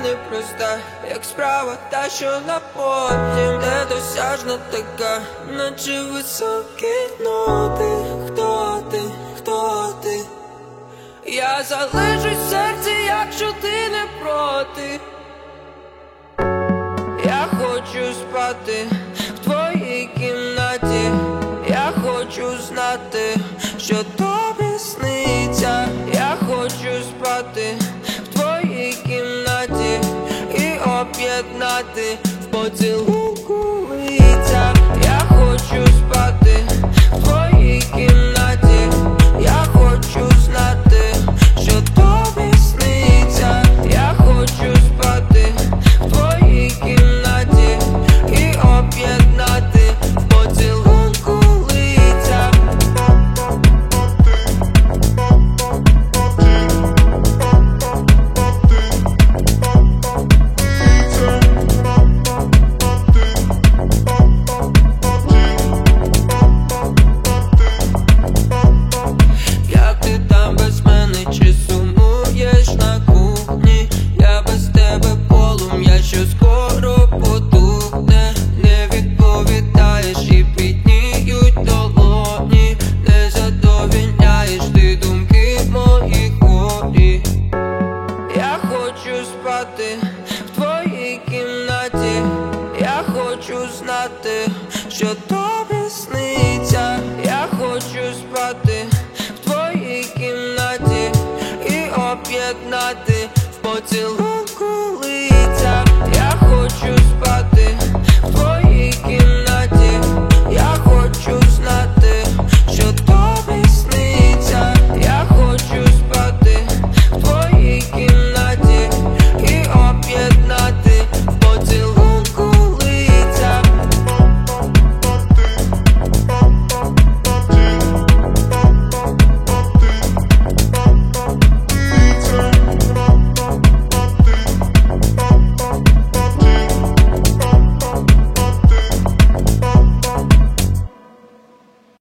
непроста, як справа та, що на потім недосяжна така, наче високі ноти. Хто ти, хто ти? Я залишусь в серці, якщо ти не проти. Я хочу спати в твоїй кімнаті. Я хочу знати, що тобі сниться. Я хочу спати в твоїй кімнаті і об'єднати в поцілунку лиця. Я хочу спати в твоїй кімнаті. Я хочу знати, що тобі сниться. Я хочу спати в твоїй кімнаті і об'єднати в поцілунку лиця. Як ти там без мене, чи сумуєш на кухні? Я без тебе полум'я, що скоро потухне. Не відповідаєш і підніють долоні. Не задовільняєш ти думки мої хворі. Я хочу спати в твоїй кімнаті. Я хочу знати, що тобі сниться. Я хочу спати в твоїй кімнаті і об'єднати в поцілунку.